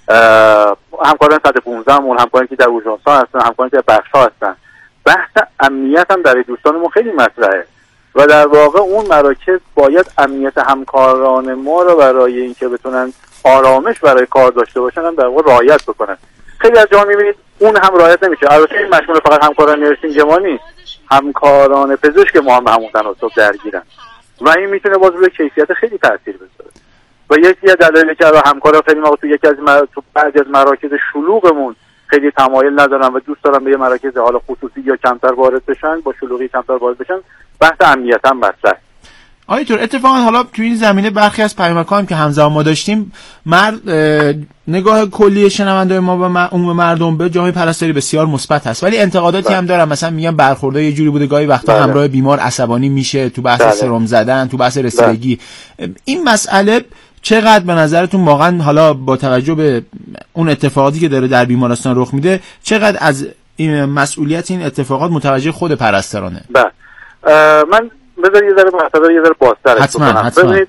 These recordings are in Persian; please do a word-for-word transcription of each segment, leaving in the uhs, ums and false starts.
همکاران صد و پانزده همون، همکارانی که در اورژانس ها هستن، همکارانی که در بخش ها هستن. بحث امنیت هم برای دوستان ما خیلی مطرحه و در واقع اون مراکز باید امنیت همکاران ما رو برای اینکه بتونن آرامش برای کار داشته باشن هم در واقع رعایت بکنن. خیلی از جاها میبینید اون هم رعایت نمیشه. البته این مشمول فقط همکاران نرسینگ ما نیست، همکاران پزشک ما هم به همون تناسب درگیرن و این میتونه باز روی کیفیت خیلی تاثیر بذاره. و یکی از دلایلی که همکارا خیلی ما تو یکی از مر... تو بعضی از مراکز شلوغمون خیلی تمایل ندارن و دوست دارن به یه مراکز حالا خصوصی یا کمتر وارد بشن، با شلوغی کمتر وارد بشن، بحث امنیت هم مطرحه. آیتور اتفاقا حالا تو این زمینه برخی از پیامک‌ها هم که همزمان ما داشتیم، مرد نگاه کلی شنونده‌های ما به عموم مردم به جامعه پرستاری بسیار مثبت هست، ولی انتقاداتی هم دارن. مثلا میگن برخوردها یه جوری بوده گاهی وقتا همراه بیمار عصبانی میشه، تو بحث سرم زدن، تو بحث رسیدگی. این مسئله چقدر به نظرتون واقعا حالا با توجه به اون اتفاقاتی که داره در بیمارستان رخ میده، چقدر از این مسئولیت این اتفاقات متوجه خود پرستارانه؟ بله من بذار یه ذره مثلا یه ذره بازترش بکنم. ببینید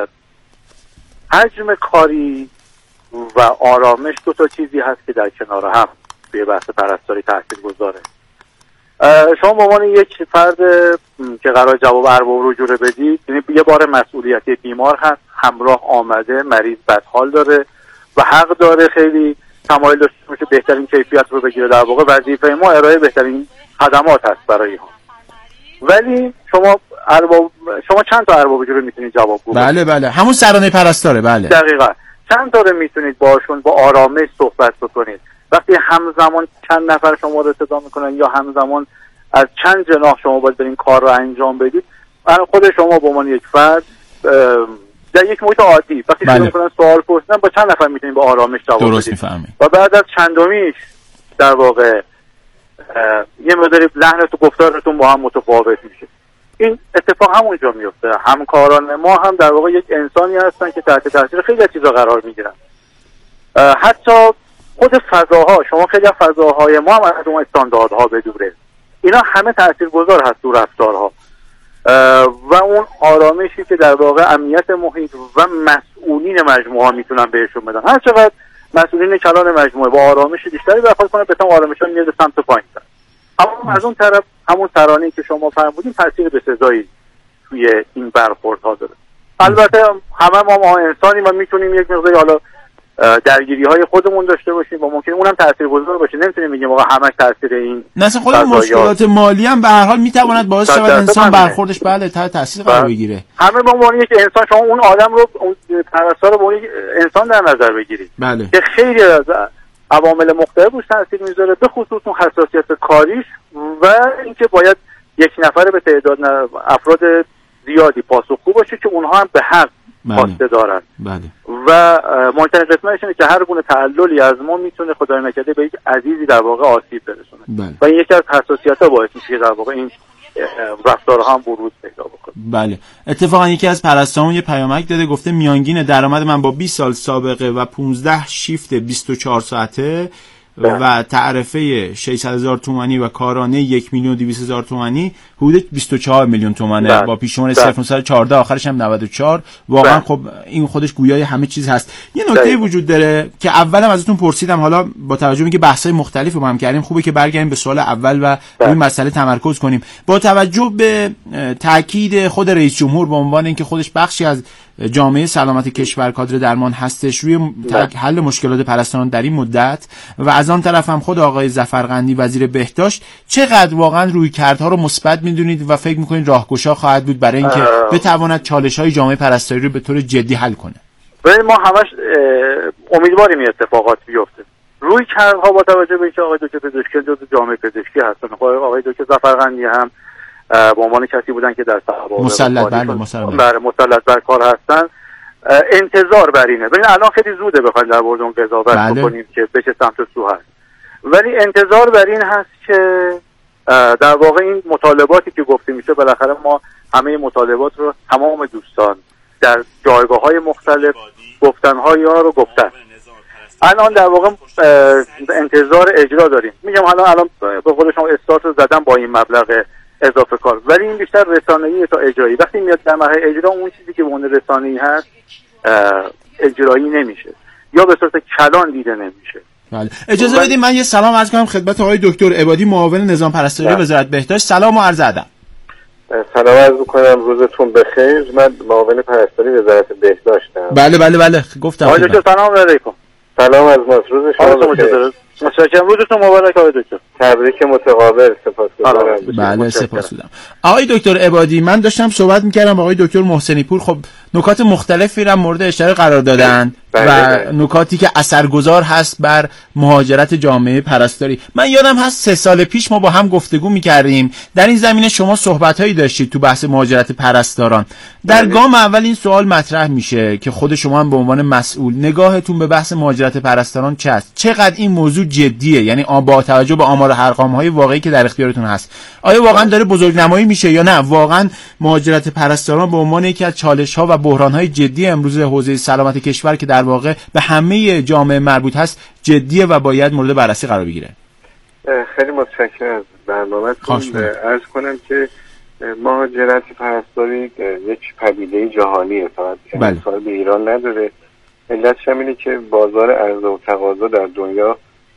حجم کاری و آرامش دو تا چیزی هست که در کنار هم توی بحث پرستاری تاثیرگذاره. شما به عنوان یک فرد که قرار جواب ارباب رجوع بدید، یعنی یه بار مسئولیتی بیمار هست، همراه آمده، مریض بدحال داره و حق داره خیلی تمایل داشته باشه بهترین کیفیت رو بگیره. در واقع وظیفه ما ارائه بهترین خدمات هست برای هم. ولی شما ارباب شما چند تا ارباب رجوع میتونید جوابگو بدید؟ بله بله همون سرانه پرستاره. بله دقیقاً. چند تا رو میتونید باشون با آرامش صحبت بکنید؟ وقتی همزمان چند نفر شما رو صدا میکنن یا همزمان از چند جناح شما باید برین کار رو انجام بدید، خود شما به عنوان یک فرد در یک محیط عادی وقتی شروع میکنن سوال پرسیدن با چند نفر میتونید با آرامش جواب بدید؟ درست میفهمید. و بعد از چندمیش در واقع یه مقداری لحنت و گفتارتون با هم متفاوت میشه. این اتفاق همونجا میفته. همکاران ما هم در واقع یک انسانی هستن که تحت تاثیر خیلی از چیزا قرار میگیرن. حتی خود فضاها، شما خیلی از فضاهای ما هم از اون استانداردها بدوره، اینا همه تاثیرگذار هست تو رفتارها و اون آرامشی که در واقع امنیت محیط و مسئولین مجموعه ها میتونن بهشون بدن. هر چقدر مسئولین کلان مجموعه با آرامش بیشتری برخورد کنه، بهتر آرامش ها میاد سمت پایین‌تر. اما از اون طرف همون ترانه‌ای که شما فرمودین تاثیر بسزایی توی این برخوردها داره. البته همه ما ما انسانی ما میتونیم یک مقداری حالا درگیری های خودمون داشته باشیم و ممکنه اونم تاثیرگذار باشه. نمیتونیم بگیم واقعا همش تاثیر این مثلا خود مشکلات مالی هم به هر حال میتواند باعث شود انسان برخوردش بله تحت تاثیر قرار بگیره. همه به عنوان یک انسان شما اون آدم رو اون پرستار رو به عنوان یک انسان در نظر بگیرید بله. که خیلی از عوامل مختلف روش تاثیر میذاره، به خصوص اون حساسیت کاریش و اینکه باید یک نفر به تعداد افراد زیادی پاسخگو باشه که اونها هم به حق خواسته دارن. بله. و مهمترین قسمتش اینه که هر گونه تعللی از ما میتونه خدای نکرده به یک عزیزی در واقع آسیب برسونه. بله. و این یکی از حساسیت‌ها باعث میشه که در واقع این رفتارها هم بروز پیدا بکنه. بله. اتفاقا یکی از پرستاران یه پیامک داده، گفته میانگین درآمد من با بیست سال سابقه و پانزده شیفت بیست و چهار ساعته و تعرفه ششصد هزار تومانی و کارانه یک میلیون و دویست هزار تومانی حدود بیست و چهار میلیون تومانه بله. با پیشنهاد صفر نهصد و چهارده آخرش هم نود و چهار. واقعا خب این خودش گویای همه چیز هست. یه نکته وجود داره که اولم ازتون پرسیدم، حالا با توجه به اینکه بحث‌های مختلفی با هم کردیم خوبه که برگردیم به سوال اول و روی مسئله تمرکز کنیم. با توجه به تاکید خود رئیس جمهور به عنوان اینکه خودش بخشی از جامعه سلامت کشور کادر درمان هستش روی حل مشکلات پرستاران در این مدت و از آن طرف هم خود آقای ظفرقندی وزیر بهداشت، چقدر واقعا رویکردها رو مثبت میدونید و فکر میکنید راهگشا خواهد بود برای اینکه بتواند چالش‌های جامعه پرستاری رو به طور جدی حل کنه؟ ببین ما همش امیدواریم این اتفاقات بیفته. رویکردها با توجه به اینکه آقای دکتر پزشکی جزو جامعه پزشکی هستن، آقای دکتر ظفرقندی هم به عنوان کسی بودن که در صحبا مسلط بله مسلط بر کار هستن، انتظار بر اینه. ببین الان خیلی زوده بخوایم در مورد اون قضاوت بله. بکنیم که بشه سمت سو هست، ولی انتظار بر این هست که در واقع این مطالباتی که گفته میشه، بالاخره ما همه مطالبات رو تمام دوستان در جایگاه‌های مختلف گفتن‌های ها رو گفتن. الان در واقع انتظار اجرا داریم. میگم الان الان به قول شما استارت رو زدن با این مبلغ اضافه کار، ولی این بیشتر رسانه‌ای تا اجرایی. وقتی میاد در مرحله اجرا اون چیزی که اون رسانه‌ای هست اجرایی نمیشه. یا به صورت کلان دیده نمیشه. بله. اجازه بدید من یه سلام عرض کنم خدمت آقای دکتر عبادی، معاون نظام پرستاری وزارت بهداشت. سلام و عرض ادب. سلام عرض می‌کنم، روزتون بخیر. من معاون پرستاری وزارت بهداشتم. بله بله بله گفتم. آقای دکتر سلام علیکم. سلام از ما. روز شما بخیر. متشکرم. روزتون مبارک آقای دکتر. تبریک متقابل. سپاسگزارم. بله سپاسگزارم. آقای دکتر عبادی، من داشتم صحبت می‌کردم با آقای دکتر محسنی پور. خب نکات مختلفی را مورد اشاره قرار دادن و نکاتی که اثرگذار هست بر مهاجرت جامعه پرستاری. من یادم هست سه سال پیش ما با هم گفتگو می‌کردیم در این زمینه، شما صحبت‌هایی داشتید تو بحث مهاجرت پرستاران. در گام اول این سوال مطرح میشه که خود شما هم به عنوان مسئول نگاهتون به بحث مهاجرت پرستاران چه است؟ چقدر این موضوع جدیه؟ یعنی با توجه به آمار و ارقام‌های واقعی که در اختیارتون هست، آیا واقعا داره بزرگنمایی میشه یا نه واقعا مهاجرت پرستاران به عنوان یکی از چالش‌ها و بحران‌های جدی امروز حوزه سلامت کشور که در واقع به همه جامعه مربوط هست جدیه و باید مورد بررسی قرار بگیره؟ خیلی متشکرم از برنامه‌تون. عرض کنم که مهاجرت پرستاری یک پدیده جهانیه، فقط انحصار به ایران نداره. علتش هم اینه که بازار عرضه و تقاضا در دنیا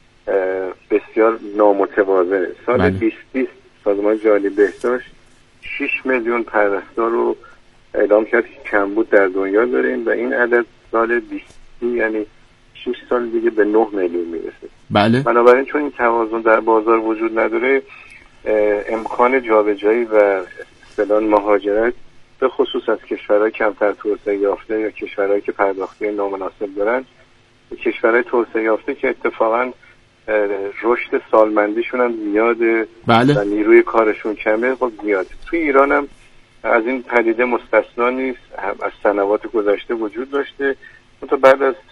بسیار نامتوازنه. سال بله. بیست بیست سازمان جهانی بهداشت شش میلیون پرستار رو اعلام کرد که کمبود در دنیا داریم و این عدد سال بیست یعنی شش سال دیگه به نه میلیون میرسه. بله. بنابراین چون این توازن در بازار وجود نداره، امکان جابجایی و اصطلاحاً مهاجرت به خصوص از کشورهای کمتر توسعه یافته یا کشورهایی که پرداختی نامناسب دارن، کشورهای توسعه یافته که اتفاقاً رشد سالمندیشون هم زیاده بله. و نیروی کارشون کمه، خب میاد. توی ایران هم از این پدیده مستثنا نیست، از سنوات گذشته وجود داشته. تا بعد از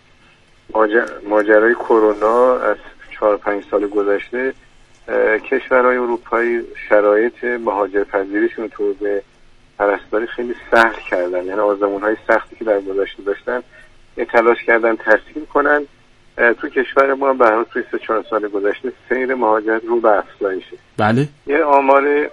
ماجرای کرونا از چهار پنج سال گذشته کشورهای اروپایی شرایط مهاجرپذیریشون تو به پرستاری خیلی سهل کردن، یعنی آزمون‌های سختی که در گذشته داشتن یه تلاش کردن تسهیل کنن. تو کشور ما به هر حال توی سه چهار سال گذشته سیر مهاجرت رو به افزایشه. بله. یه آمار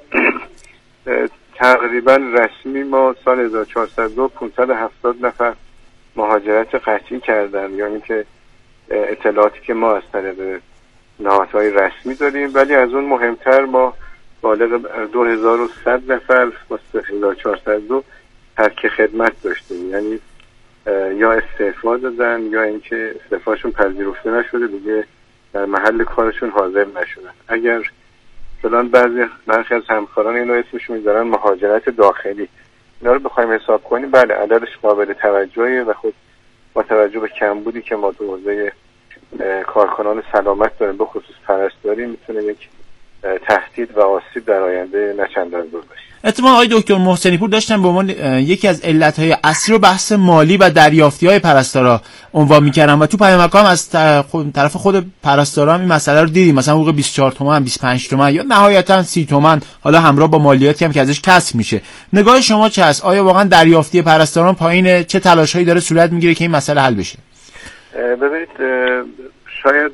تقریبا رسمی ما سال هزار و چهارصد و دو پانصد و هفتاد نفر مهاجرت قطعی کردن، یعنی که اطلاعاتی که ما از طریق نهادهای رسمی داریم. ولی از اون مهمتر ما بالغ دو هزار و صد نفر واسه هزار و چهارصد و دو ترک خدمت داشتیم، یعنی یا استعفا دادن یا اینکه استعفاشون پذیرفته نشده، دیگه در محل کارشون حاضر نشدن. اگر فلان بعضی برخی از همکاران اینو اسمش میذارن مهاجرت داخلی، اینا رو بخوایم حساب کنیم بله عددش قابل توجهه و خود با توجه به کمبودی که ما تو حوزه کارکنان سلامت داریم به خصوص پرستاری میتونه یک تهدید و آسیب در آینده نچندان دور باشه. اتفاقا آقای دکتر محسنی پور داشتن به عنوان یکی از علتهای اصلی رو بحث مالی و دریافتی‌های پرستارا عنوان می‌کردن و تو پیامک‌ها هم از طرف خود پرستارا هم این مسئله رو دیدیم، مثلا حقوق بیست و چهار تومن، بیست و پنج تومن یا نهایتاً سی تومن، حالا همراه با مالیاتی هم که ازش کسب میشه. نگاه شما چه است؟ آیا واقعا دریافتی پرستاران پایینه؟ چه تلاش‌هایی داره صورت می‌گیره که این مسئله حل بشه؟ ببینید شاید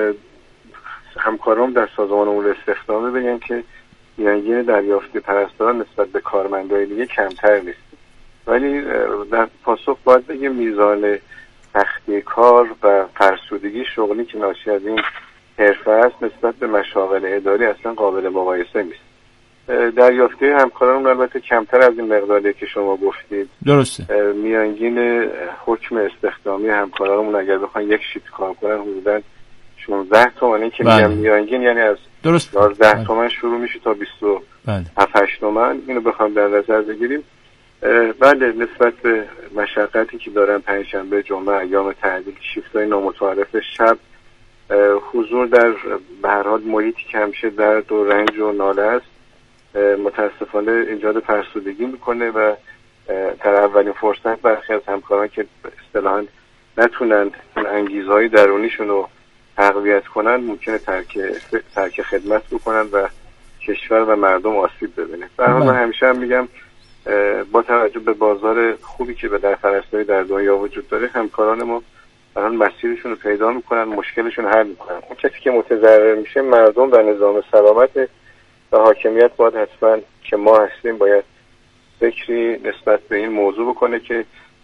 همکاران در سازمان امور استخدام بگن که میانگین دریافت پرستاران نسبت به کارمندای دیگه کمتر نیست، ولی در پاسخ باید بگیم میزان سختی کار و فرسودگی شغلی که ناشی از این حرفه است نسبت به مشاغل اداری اصلا قابل مقایسه نیست. دریافتی همکاران البته کمتر از این مقداری که شما گفتید. درسته. میانگین حکم استخدامی همکارانمون اگر بخواین یک شیفت کار کنن حدوداً شانزده تومانی که میگم میانگین، یعنی از یازده تومن شروع میشه تا بیست و هفت تومن. اینو بخوام در نظر بگیریم بله نسبت به مشقتی که دارن پنجشنبه جمعه ایام تعطیل شیفت‌های نامتعارف شب حضور در به هر حال محیطی که همیشه درد و رنج و ناله است متاسفانه ایجاد فرسودگی میکنه و در اولین فرصت برخی از همکاران که اصطلاحاً نتونن انگیزهای درونیشون رو تقویت کنن ممکنه ترک ترک خدمت بکنن و کشور و مردم آسیب ببینه. در حال من همیشه هم میگم با توجه به بازار خوبی که به در پرستاری در دنیا وجود داره همکاران ما الان مسیرشون رو پیدا میکنن، مشکلشون حل میکنن. اون کسی که متضرر میشه مردم و نظام سلامت و حاکمیت باید حتما که ما هستیم باید فکری نسبت به این موضوع بکنه که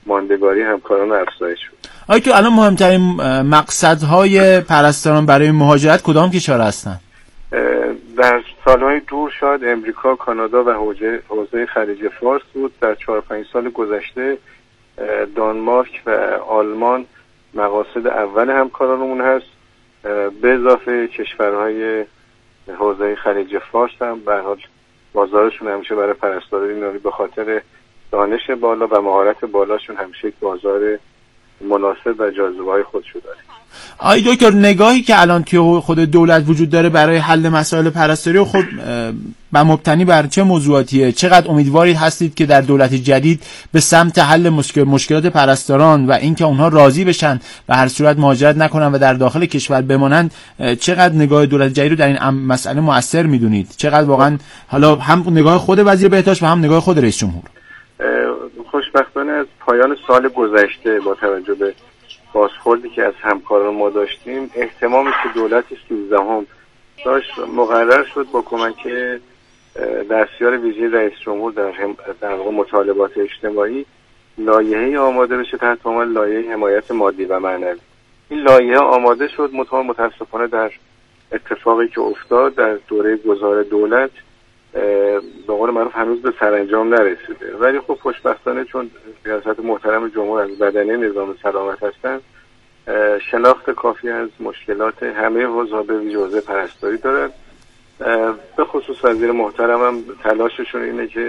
ماندگاری همکاران افزایش شد. آیا که الان مهمترین مقصدهای پرستاران برای مهاجرت کدام کشور هستن؟ در سالهای دور شاید امریکا، کانادا و حوزه حوزه خلیج فارس بود. در چهار پنج سال گذشته دانمارک و آلمان مقاصد اول همکارانمون هست. به اضافه کشورهای حوزه خلیج فارس هم به هر حال بازارشون همیشه برای پرستاران به خاطر دانش بالا و مهارت بالاشون همیشه یک بازار مناسب و جاذبه‌های خودشو داره. آی دکتر، نگاهی که الان توی خود دولت وجود داره برای حل مسائل پرستاری و خود و مبتنی بر چه موضوعاتیه؟ چقدر امیدوارید هستید که در دولت جدید به سمت حل مشکل مشکلات پرستاران و اینکه اونها راضی بشن و هر صورت مهاجرت نکنن و در داخل کشور بمانند، چقدر نگاه دولت جدید رو در این مسئله مؤثر میدونید؟ چقدر واقعا حالا هم نگاه خود وزیر بهداشت و هم نگاه خود رئیس جمهور؟ خوشبختانه از پایان سال گذشته با توجه به بازخوردی که از همکاران ما داشتیم، اهتمامی که دولت سیزدهم داشت مقرر شد با کمک دستیار ویژه رئیس جمهور در در واقع مطالبات اجتماعی لایحه‌ای آماده بشه تحت عنوان لایحه حمایت مادی و معنوی. این لایحه آماده شد، متاسفانه در اتفاقی که افتاد در دوره گذار دولت به قول معروف هنوز به سرانجام نرسیده، ولی خب خوشبختانه چون ریاست محترم جمهور از بدنه نظام سلامت هستند، شناخت کافی از مشکلات همه حوزه‌ها به ویژه حوزه پرستاری دارند. به خصوص وزیر محترمم تلاششون اینه که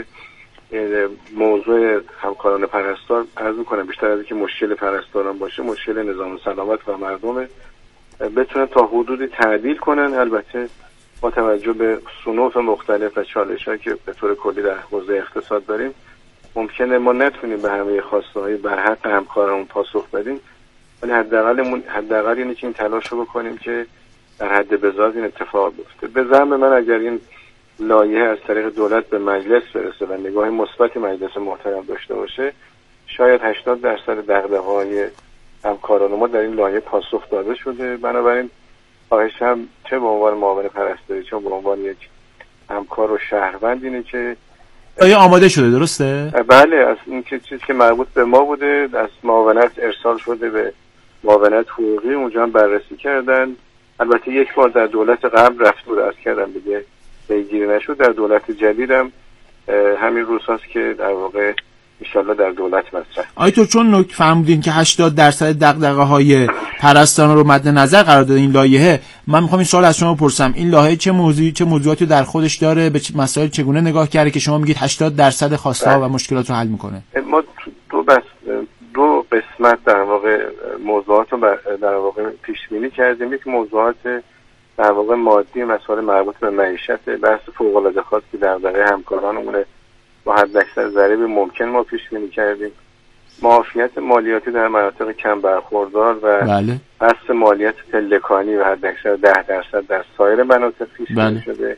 موضوع همکاران پرستار عرض می‌کنم بیشتر از اینکه مشکل پرستاران باشه، مشکل نظام سلامت و مردم بتونن تا حدودی تعدیل کنن، البته با توجه به صنوف مختلف و چالش‌هایی که به طور کلی در حوزه اقتصاد داریم ممکنه ما نتونیم به همه خواسته‌های برحق همکارانمون پاسخ بدیم، ولی حداقلمون حداقل اینه که این تلاش رو بکنیم که در حد بزاز این اتفاق بیفته. به زعم من اگر این لایحه از طریق دولت به مجلس برسه و نگاه مثبت مجلس محترم داشته باشه، شاید هشتاد درصد دغدغه‌های همکاران ما در این لایحه پاسخ داده شده. بنابراین خواهشم چه به عنوان معاون پرستاری چه به عنوان یک همکار و شهروند اینه که آیا آماده شده؟ درسته؟ بله، از این که چیزی که مربوط به ما بوده از معاونت ارسال شده به معاونت حقوقی، اونجا هم بررسی کردن. البته یک بار در دولت قبل رفت و عرض کردن دیگه پیگیری نشد. در دولت جدید هم همین روز هست که در واقع انشالله در دولت مطرح. آیتور، چون نکته فرمودین که هشتاد درصد دغدغه‌های پرستاران رو مد نظر قرار داده این لایحه، من میخوام این سوال از شما بپرسم، این لایحه چه موضوعی چه موضوعاتی در خودش داره؟ به مسائل چگونه نگاه کرده که شما میگید هشتاد درصد خواسته‌ها و مشکلات رو حل میکنه؟ ما دو بس دو قسمت در واقع موضوعات رو در واقع پیش بینی کردیم. یک موضوعات در واقع مادی، مسائل مربوط به معیشت، بحث فوق‌العاده خاصی که دغدغه همکارانمون با حداکثر ضریب ممکن ما پیش بینی کردیم. معافیت مالیاتی در مناطق کم برخوردار و بله. بحث مالیات پلکانی و حداکثر ده درصد در سایر مناطق پیش بینی بله. شده.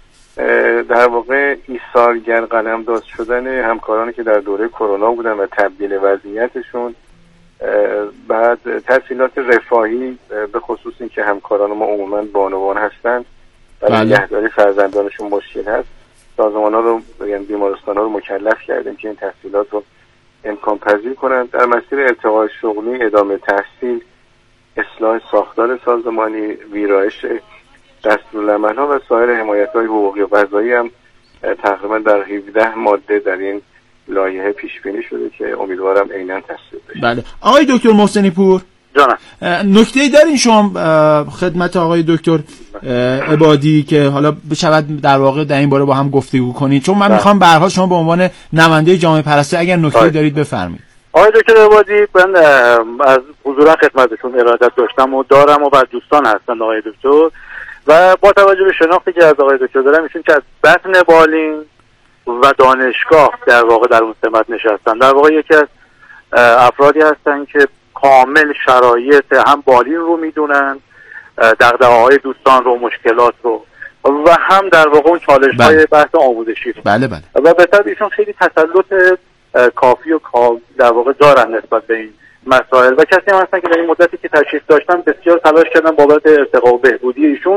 در واقع ایثارگر قلمداد شدن همکارانی که در دوره کرونا بودن و تبدیل وضعیتشون، بعد تسهیلات رفاهی به خصوص این که همکاران ما عموماً بانوان هستند و بله. نگهداری فرزندانشون مشکل هست، سازمان‌ها رو یعنی بیمارستان‌ها رو مکلف کردیم که این تسهیلات رو امکان پذیر کنند. در مسیر ارتقای شغلی، ادامه تحصیل، اصلاح ساختار سازمانی، ویرایش دستورالعمل‌ها و سایر حمایت‌های حقوقی و قضایی هم تقریبا در هفده ماده در این لایحه پیش بینی شده که امیدوارم عیناً تصویب بشه. بله. آقای دکتر محسنی پور، جانم، نکته‌ای دارین شما خدمت آقای دکتر عبادی که حالا بشود در واقع در این باره با هم گفتگو کنید؟ چون من بله. میخوام به هر حال شما به عنوان نماینده جامعه پرستاری اگر نکته‌ای دارید بفرمایید. آقای دکتر عبادی، من از حضور خدمتتون ارادت داشتم و دارم و بعد دوستان هستن آقای دکتر، و با توجه به شناختی که از آقای دکتر دارم ایشون که از بطن بالین و دانشگاه در واقع در اون سمت نشستن، در واقع یکی از افرادی هستن که کامل شرایط هم بالین رو میدونن، دغدغه‌های دوستان رو، مشکلات رو، و هم در واقع اون چالش‌های بله. بحث آموزشی رو. بله بله. و به طبع ایشون خیلی تسلط کافی و در واقع دارن نسبت به این مسائل، و کسی هم هستن که در این مدتی که تشریف داشتن بسیار تلاش کردن بابت ارتقا و بهبودی ایشون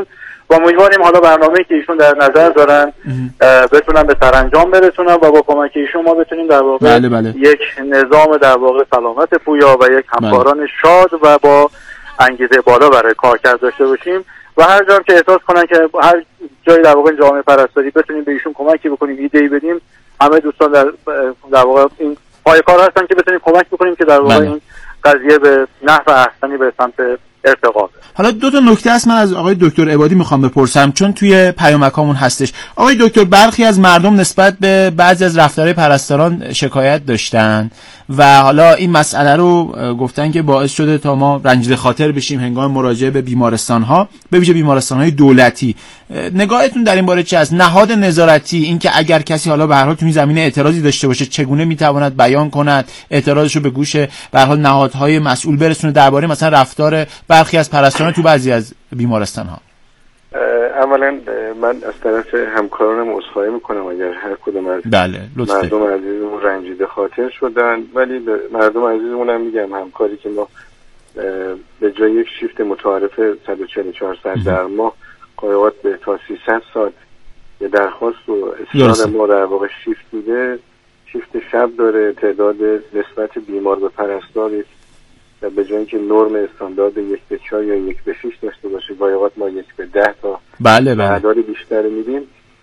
و امیدواریم حالا برنامه‌ای که ایشون در نظر دارن بتونن به سرانجام برسونن و با کمک ایشون ما بتونیم در واقع بله بله. یک نظام در واقع سلامت پویا و یک همکاران بله. شاد و با انگیزه بالا برای کارکرد داشته باشیم و هر جا که احساس کنن که هر جایی در واقع جامعه پرستاری بتونیم به ایشون کمکی بکنیم، ایده‌ای بدیم، همه دوستان در در واقع این پای کار هستن که بتونیم کمک بکنیم که در واقع بله. این قضیه به نحو احسنی به سمت ارتقا. حالا دو تا نکته است من از آقای دکتر عبادی میخوام بپرسم چون توی پیامکامون هستش. آقای دکتر، برخی از مردم نسبت به بعضی از رفتارهای پرستاران شکایت داشتن و حالا این مسئله رو گفتن که باعث شده تا ما رنجیده خاطر بشیم هنگام مراجعه به بیمارستان‌ها، به ویژه بیمارستان‌های دولتی. نگاهتون در این باره چه است؟ نهاد نظارتی، این که اگر کسی حالا به هر حال تو این زمینه اعتراضی داشته باشه چگونه میتواند بیان کند، اعتراضش رو به گوش به هر حال نهادهای مسئول برسونه درباره مثلا رفتار برخی از پرستاران تو بعضی از بیمارستان‌ها؟ اولا من از طرف همکارانم عذرخواهی میکنم اگر هر کدوم از بله، مردم عزیزمون رنجیده خاطر شدن، ولی به مردم عزیزمون هم میگم همکاری که ما به جای یک شیفت متعارف صد و چهل و چهار ساعت در ماه قایقات به تا سیصد ساعت یه درخواست و اصرار ما در واقع شیفت میده، شیفت شب داره، تعداد نسبت بیمار به پرستاری و به جای اینکه نرم استاندارد یک به چهار یا یک به شش داشته باشه قایقات ما یک به ده تا بله بله اعداد بیشتر میدیم.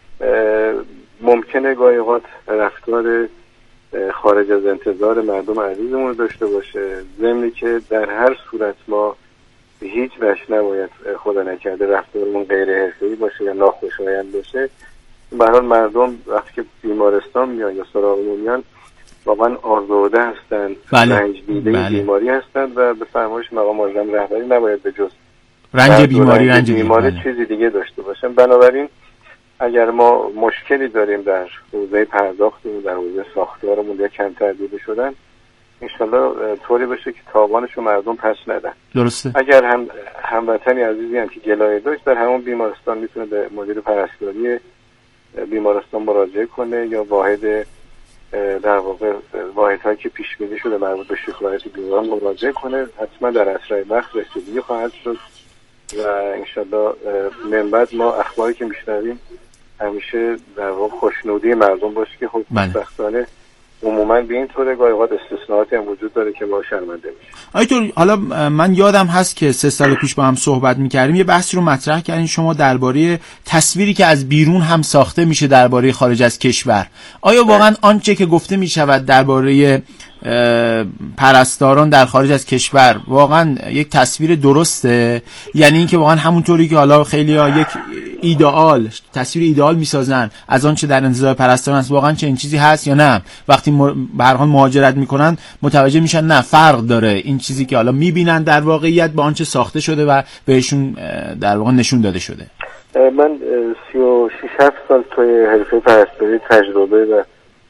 ممکنه قایقات رفتار خارج از انتظار مردم عزیزمون داشته باشه، ضمنی که در هر صورت ما به هیچ وجه نباید خدا نکرده رفتارمون غیر حرفه‌ای باشه یا ناخوشایند باشه. به هر حال مردم وقتی که بیمارستان میان یا سراغمون میان واقعا آزرده هستن، بله. رنج دیده بله. بیماری هستن و به فرمایش مقام معظم رهبری نباید به جز رنج بیماری رنج بیماری بله. چیزی دیگه داشته باشن. بنابراین اگر ما مشکلی داریم در حوزه پرداختمون، در حوزه ساختارمون یا کمتر دیده شدن، انشالله طوری بشه که تاوانشو مردم پس ندن. درسته. اگر هم هموطنی عزیزی هم که گلایه داشت در همون بیمارستان میتونه به مدیر پرستاری بیمارستان مراجعه کنه یا واحد در واقع واحدهایی که پیش بینی شده مربوط به شکایت بیماران مراجعه کنه، حتما در اسرع وقت رسیدگی خواهد شد و انشالله من بعد ما اخباری که میشنویم همیشه در واقع خوشنودی مردم باشه که خب خوشبختانه عموما به این طور گاهی اوقات استثناءاتی هم وجود داره که ما شرمنده میشیم. آیتور، حالا من یادم هست که سه سال پیش با هم صحبت میکردیم، یه بحثی رو مطرح کردین شما درباره تصویری که از بیرون هم ساخته میشه درباره خارج از کشور. آیا واقعا آنچه که گفته میشود درباره پرستاران در خارج از کشور واقعا یک تصویر درسته؟ یعنی اینکه واقعا همونطوری که حالا خیلی‌ها یک ایدئال تصویر ایدئال میسازن از آنچه در انتظار پرستاران است، واقعا چنین چیزی هست یا نه؟ وقتی به هر حال مهاجرت میکنن متوجه میشن نه، فرق داره این چیزی که حالا میبینن در واقعیت با آنچه ساخته شده و بهشون در واقع نشون داده شده. من سی و شش هفت سال توی حرفه پرستاری تجربه و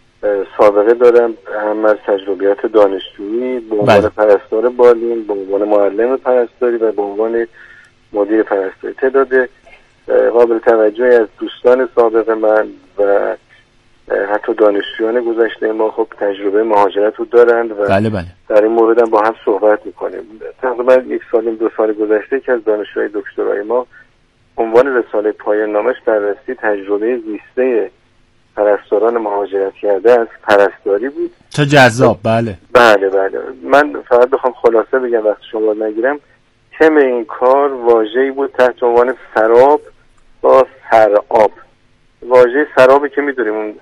سابقه دارم، هم از تجربیات دانشجویی به عنوان پرستار بالین، به عنوان معلم پرستاری و به عنوان مدیر پرستاری. تعداد قابل توجهی از دوستان سابق من و حتی دانشجویان گذشته ما خب تجربه مهاجرت رو دارند و بله بله. در این مورد هم با هم صحبت میکنیم. تقریبا یک سال دو سال گذشته که از دانشجوی دکترای ما عنوان رساله پایان نامش بررسی تجربه زیسته پرستاران مهاجرت کرده از پرستاری بود. چه جذاب. بله بله بله. من فقط بخوام خلاصه بگم وقت شما نگیرم، تم این کار واژه‌ای بود تحت عنوان سراب با سراب. واژه سرابی که میدونیم اون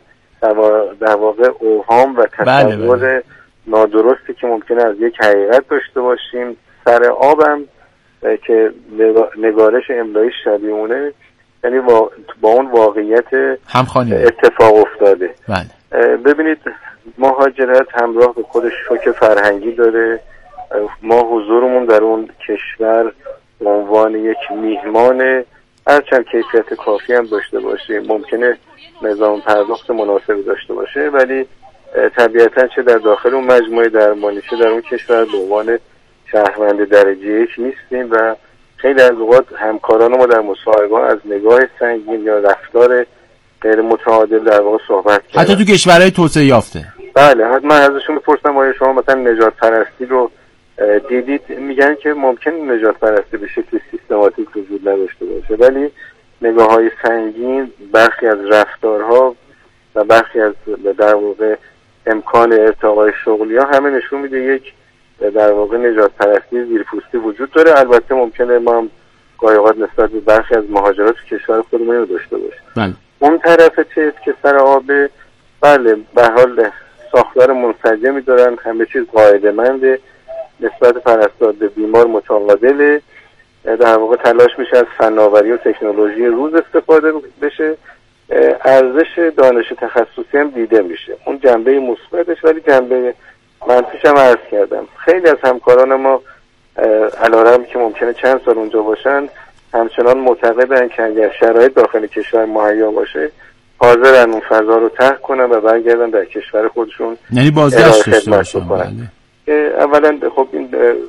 در واقع اوهام و تصور بله بله. نادرستی که ممکنه از یک حقیقت داشته باشیم. سر آبم که نگارش املایی شبیهونه، یعنی با, با اون واقعیت همخوانی اتفاق افتاده. بله. ببینید مهاجرت همراه به خودش شوک فرهنگی داره. ما حضورمون در اون کشور به عنوان یک میهمان هرچند کیفیت کافی هم داشته باشه، ممکنه نظام پرداخت مناسبی داشته باشه، ولی طبیعتا چه در داخل اون مجموعه درمانی چه در اون کشور به عنوان شهروند درجه یک نیستیم و خیلی از اوقات همکاران ما در مصاحبه از نگاه سنگین یا رفتار غیر متعادل در واقع صحبت کردن، حتی تو کشورهای توسعه یافته. بله، حتی من ازشون میپرسم آیا شما مثلا نجات پرستی رو دیدید؟ میگن که ممکن نجات پرستی به شکل سیستماتیک وجود نداشته باشه، ولی نگاه‌های سنگین، برخی از رفتارها و برخی از در واقع امکان ارتقای شغلی ها همه نشون میده یک در واقع نجات پرستی زیرپوستی وجود داره. البته ممکنه ما هم گاهی اوقات نسبت به برخی از مهاجرات کشور خودمون رو داشته باشیم. بله. اون طرف چیز که سر آبه، بله به حال ساختار منسجمی دارن، همه چیز قاعده‌منده، نسبت پرستار به بیمار متعادله، در واقع تلاش میشه از فناوری و تکنولوژی روز استفاده بشه، ارزش دانش تخصصی هم دیده میشه، اون جنبه مثبتش. ولی جنبه منفیش هم عرض کردم، خیلی از همکاران ما علیرغم که ممکنه چند سال اونجا باشن همچنان معتقدن که اگر شرایط داخل کشور مهیا باشه حاضرن اون فضا رو ترک کنن و برگردن در کشور خودشون، یعنی بازگشت داشته باشن. اولا خب این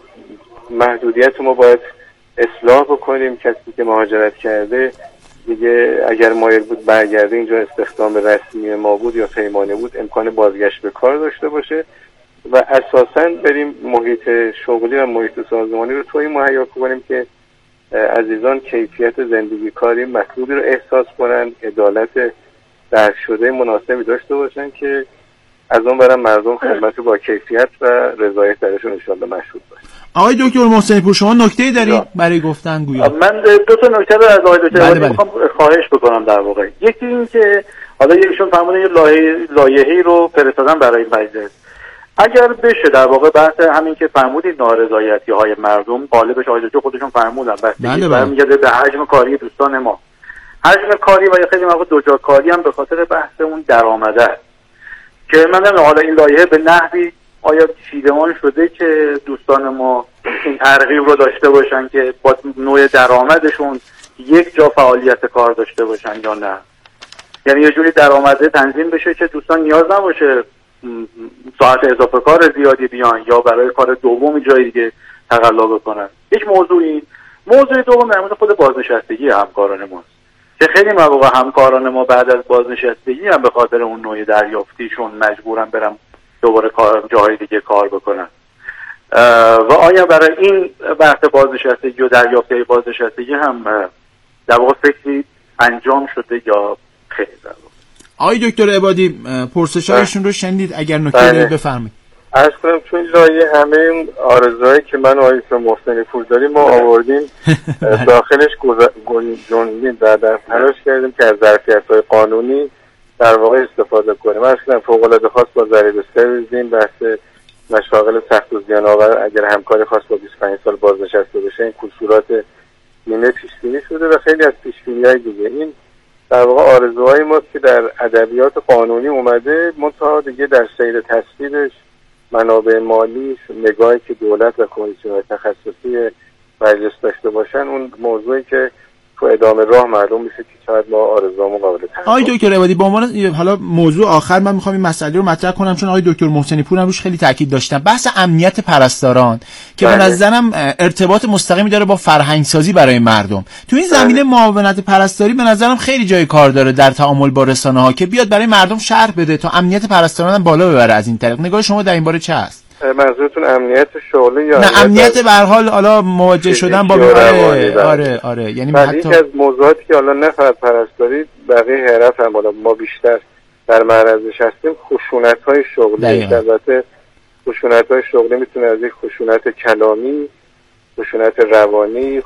محدودیت ما باید اصلاح بکنیم. کسی که مهاجرت کرده دیگه اگر مایل بود برگرده اینجا استخدام رسمی ما بود یا پیمانه بود امکان بازگشت به کار داشته باشه و اساساً بریم محیط شغلی و محیط سازمانی رو توی مهیا کنیم که عزیزان کیفیت زندگی کاری مطلوبی رو احساس کنن، عدالت درک شده مناسبی داشته باشن که از اون برای مردم خدمت با کیفیت و رضایت درشون انشالله مشهود باشه. آقای دکتر محسنی پور شما نکته‌ای دارید برای گفتن گویا؟ من دو تا نکته رو از آقای دکتر میخوام خواهش بکنم. در واقع یکی این که حالا یکیشون فرمودن یه لایحه لایحه‌ای رو فرستادن برای مجلس، اگر بشه در واقع بحث همین که فرمودید نارضایتی‌های مردم قالبش آقای دکتر خودشون فرمودن بستگی برمیگرده به حجم کاری دوستان ما، حجم کاری و یا خیلی موقع دوجا کاری هم به خاطر بحث اون درآمده است که من نمیدونم حالا این لایحه به نحوی آیا چیدمان شده که دوستان ما این ترغیب رو داشته باشن که با نوع درآمدشون یک جا فعالیت کار داشته باشن یا نه، یعنی یه جوری درآمده تنظیم بشه که دوستان نیاز نباشه ساعت اضافه کار زیادی بیان یا برای کار دومی جای دیگه تقلا بکنن. یک موضوعی. موضوع دوم در مورد خود بازنشستگی همکاران ماست که خیلی مواقع همکاران ما بعد از بازنشستگی هم به خاطر اون نوع دریافتیشون مجبورن برن دوباره کار جای دیگه کار بکنن و آیا برای این بحث بازنشستگی و دریافتی بازنشستگی هم در واقع فکری انجام شده یا خیر؟ در واقع آقای دکتر عبادی پرسش‌هایشون رو شنیدید، اگر نکته دارید بفرمایید. عرض کنم چون لایه همه این آرزوهایی که من و آقای محسنی پور داریم ما آوردیم داخلش گنجوندیم و در تلاش کردیم که از ظرفیت‌های قانونی در واقع استفاده کنیم. عرض کنم فوق‌العاده خاص با ضریب سرویس بحث مشاغل سخت و زیان‌آور اگر همکاری خاص با بیست و پنج سال بازنشسته بشه این کسورات نیمه پیش‌بینی شده و خیلی از پیش‌بینی‌های دیگه. این در واقع آرزوهای ماست که در ادبیات قانونی اومده، منتها دیگه در سیر تصویرش منابع مالی، نگاهی که دولت و کمیسیون‌های تخصصی مجلس داشته باشن اون موضوعی که تو ادامه راه معلوم میشه که شاید ما آرزوامون قابل تحقق. آقای دکتر عبادی به عنوان حالا موضوع آخر من میخوام این مسئله رو مطرح کنم چون آقای دکتر محسنی پور هم روش خیلی تاکید داشتن، بحث امنیت پرستاران که به نظرم ارتباط مستقیمی داره با فرهنگ سازی برای مردم. تو این زمینه معاونت پرستاری به نظرم خیلی جای کار داره در تعامل با رسانه‌ها که بیاد برای مردم شرح بده تا امنیت پرستاران هم بالا ببره. از این طریق نگاه شما در این باره چه است؟ منظورتون امنیت شغلی یا نه امنیت به هر حال حالا مواجه شدن با آره آره آره یعنی حتی یکی از موضوعاتی که حالا نه فقط پرستاری بقیه حرف هم بالا ما بیشتر در معرضش هستیم خشونت‌های شغلی. البته خشونت‌های شغلی میتونه از یک خشونت کلامی، خشونت روانی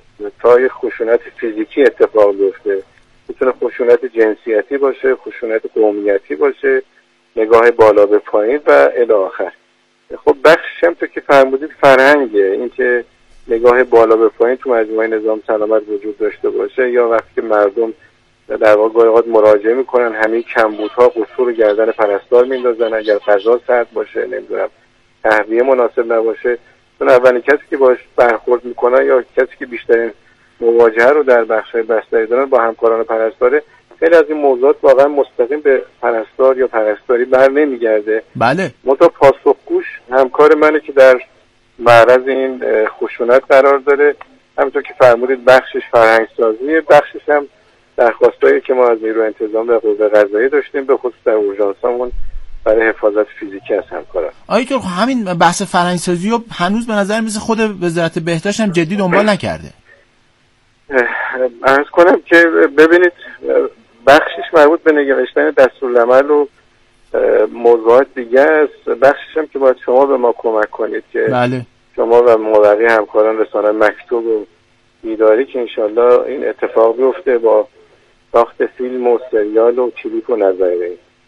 تا یک خشونت فیزیکی اتفاق بیفته، میتونه خشونت جنسیتی باشه، خشونت قومیتی باشه، نگاه بالا به پایین و الی آخر. خب بخشش هم تو که فرمودید فرهنگه، این که نگاه بالا به پایین تو مجموعه نظام سلامت وجود داشته باشه یا وقتی که مردم در واقع گاهی مراجعه میکنن همین کمبودها قصور گردن پرستار میندازن اگر غذا سرد باشه، نمیدونم تهویه مناسب نباشه، چون اولین کسی که باش برخورد میکنن یا کسی که بیشترین مواجهه رو در بخش‌های بستری دارن با همکاران پرستاره، خیلی از این موضوعات واقعا مستقیم به پرستار یا پرستاری بر نمیگرده. بله. منتها پاسخگوش همکار منه که در معرض این خشونت قرار داره. همونطور که فرمودید بخشش فرهنگ سازیه، بخشش هم درخواستایی که ما از نیروی انتظامی و قوه قضاییه داشتیم به خصوص در اورژانسامون برای حفاظت فیزیکی از همکاران. آیا که همین بحث فرهنگ سازی رو هنوز به نظر میاد خود وزارت بهداشت هم جدی دنبال نکرده؟ عرض کنم که ببینید بخشش مربوط به نگهشتن دستورالعمل و موضوعات دیگه است، بخشش هم که باید شما به ما کمک کنید که بله. شما و مابقی همکاران رسانه مکتوب و ایداری که انشالله این اتفاق بیفته با ساخت فیلم و سریال و کلیپ و نظریه.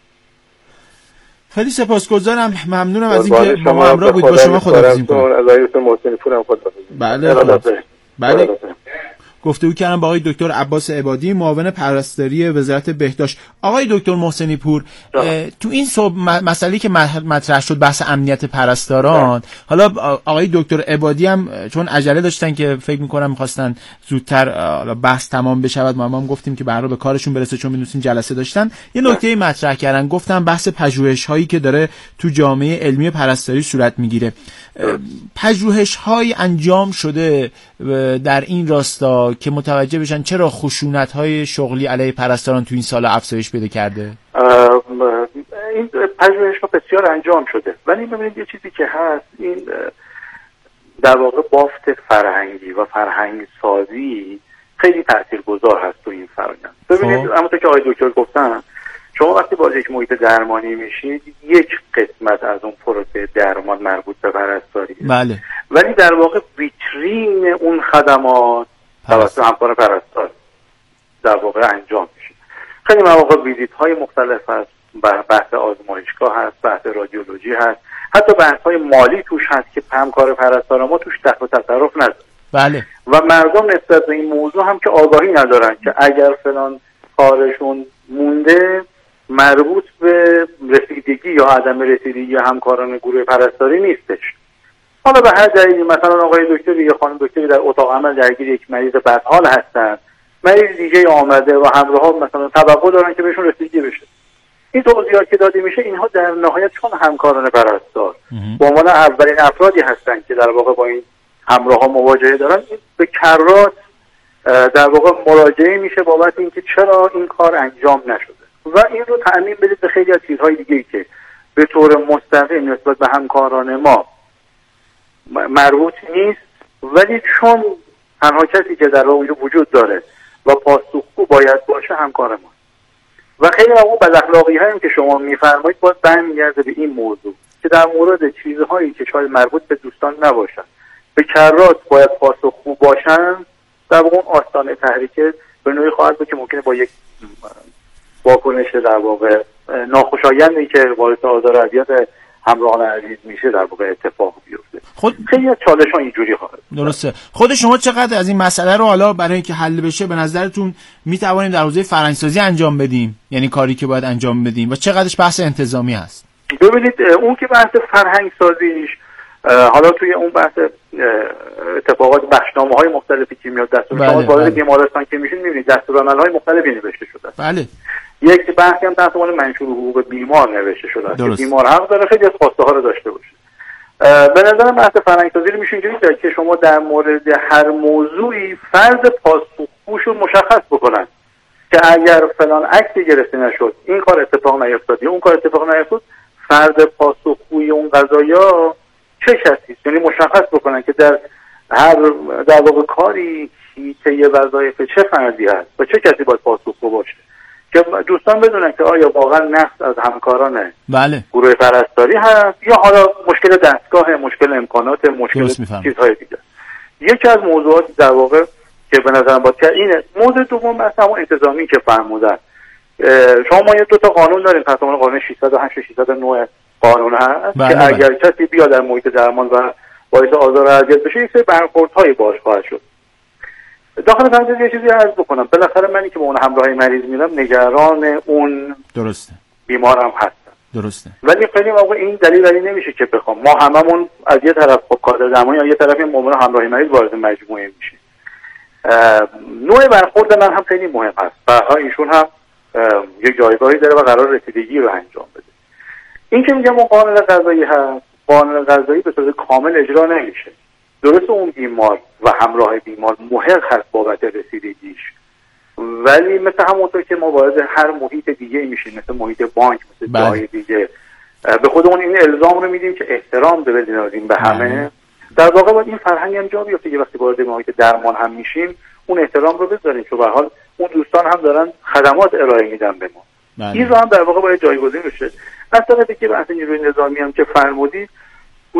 خیلی سپاسگزارم، ممنونم از اینکه با ما همراه بودید. با شما خداحافظی می‌کنم. از آقای محسنی پور هم خداحافظی. بله بله. گفتگو کردم با آقای دکتر عباس عبادی، معاون پرستاری وزارت بهداشت. آقای دکتر محسنی پور، تو این صبح مسئله که مطرح شد بحث امنیت پرستاران، حالا آقای دکتر عبادی هم چون عجله داشتن که فکر می‌کنم می‌خواستن زودتر بحث تمام بشود، ما هم گفتیم که برای به کارشون برسه چون می‌دونین جلسه داشتن، یه نکته مطرح کردن، گفتن بحث پژوهش‌هایی که داره تو جامعه علمی پرستاری صورت می‌گیره. پژوهش‌های انجام شده در این راستا که متوجه بشن چرا خشونت‌های شغلی علیه پرستاران تو این سال افزایش پیدا کرده؟ این پژوهش‌ها بسیار انجام شده، ولی ببینید یه چیزی که هست، این در واقع بافت فرهنگی و فرهنگ سازی خیلی تاثیرگذار هست تو این فرآیند. ببینید همونطور که آقای دکتر گفتن، شما وقتی وارد یک محیط درمانی میشید یک قسمت از اون پروسه درمان مربوط به پرستاری، بله، ولی در واقع ویترین اون خدمات توسط همکار پرستار در واقع انجام میشه. خیلی مواقع ویزیت های مختلف هست، بحث آزمایشگاه هست، بحث رادیولوژی هست، حتی بحث های مالی توش هست که همکار پرستار ما توش دخل و تصرف نداره. بله. و مردم نسبت به این موضوع هم که آگاهی ندارن که اگر فلان کارشون مونده مربوط به رسیدگی یا عدم رسیدگی همکاران گروه پرستاری نیستش. حالا به هر دلیلی مثلا آقای دکتر یا خانم دکتری در اتاق عمل درگیر یک مریض بدحال هستن، مریض دیگه آمده و همراها مثلا توقع دارن که بهشون رسیدگی بشه. این توضیحات که داده میشه، اینها در نهایت چون همکاران پرستار به عنوان اولین افرادی هستن که در واقع با این همراها مواجهه دارن، به کرات در واقع مراجعه میشه بابت اینکه چرا این کار انجام نشده و این رو تعمیم بدید به خیلی از چیزهای دیگه که به طور مستقیم نسبت به همکاران ما مربوط نیست، ولی چون تنها کسی که در واقع وجود داره و پاسخگو باید باشه همکار ما و خیلی اون بداخلاقی هایی که شما میفرمایید باز برمیگرده به این موضوع که در مورد چیزهایی که شاید مربوط به دوستان نباشن به کرات باید پاسخگو باشن، در واقع اون آستانه تحریک به نوعی خواهد بود که ممکنه با یک واکنش در واقع ناخوشایندی که باعث آزار و اذیت همراهان عزیز میشه در واقع اتفاق بیفته. خود خیلی از چالش‌ها اینجوری خواهد. درسته. خود شما چقدر از این مسئله رو حالا برای اینکه حل بشه به نظرتون میتوانیم در حوزه فرهنگ‌سازی انجام بدیم، یعنی کاری که باید انجام بدیم، و چقدرش بحث انتظامی هست؟ ببینید اون که بحث فرهنگ سازیش، حالا توی اون بحث اتفاقات بخشنامه‌های مختلفی که میاد دستور شما وارد بیمارستان که میشین میبینید دستورالعمل‌های مختلفی نوشته شده. بله. یک بحثی هم تحت عنوان منشور حقوق بیمار نوشته شده است که بیمار حق داره خیلی از خواسته ها رو داشته باشه. به نظرم بحث فرهنگ‌سازی رو میشه اینجوری کرد که شما در مورد هر موضوعی فرض پاسخگوش رو مشخص بکنن که اگر فلان عکسی گرفته نشد این کار اتفاق نیفتاد یا اون کار اتفاق نیفتاد، فرض پاسخگوی اون قضایا چه کسی است، یعنی مشخص بکنن که در هر در واقع کاری حیطه وظایف چه فردی هست و چه کسی باید پاسخگو باشه که دوستان بدونن که آیا واقعا نقص از همکاران بله. گروه پرستاری هست یا حالا مشکل دستگاه، مشکل امکانات، مشکل چیزهای دیگه. یکی از موضوعات در واقع که به نظرم باید که اینه. موضوع دوم مثلا اون انتظامی که فرمودن، شما ما یه دو تا قانون داریم، پس اون قانون ششصد و هشت و ششصد و نه قانون هست بله که بله. اگر کسی بیاد در محیط درمان و باعث آزار و اذیت بشه یک سری برخوردهای باهاش خواهد شد. داخل پرانتز یه چیزی عرض بکنم، بالاخره منی که با اون همراه مریض میرم نگران اون درسته بیمارم هستم، درسته، ولی خیلی واقع این دلیل ولی نمیشه که بخوام ما هممون از یه طرف با کادر درمانی یا یه طرف مؤمن همراه مریض وارد مجموعه میشیم. نوع برخورد من هم خیلی مهم هست. برای ایشون هم یک جایگاهی داره و قرار رسیدگی رو انجام بده. این که میگم اون قانون قضایی هست، قانون قضایی به صورت کامل اجرا نمیشه. درست اون بیمار و همراه بیمار محق هست بابت رسیدگیش، ولی مثل همونطور که ما وارد هر محیط دیگه میشیم، مثل محیط بانک، مثل جای دیگه، به خودمون این الزام رو میدیم که احترام بذاریم به همه. در واقع باید این فرهنگ هم جا بیفته که وقتی وارد محیط درمان هم میشیم اون احترام رو بذاریم، چون به هر حال اون دوستان هم دارن خدمات ارائه میدن به ما. بله. این رو هم در واقع باید جایگزین بشه. از طرفی که بحث نیروی نظامی هم که فرمودید،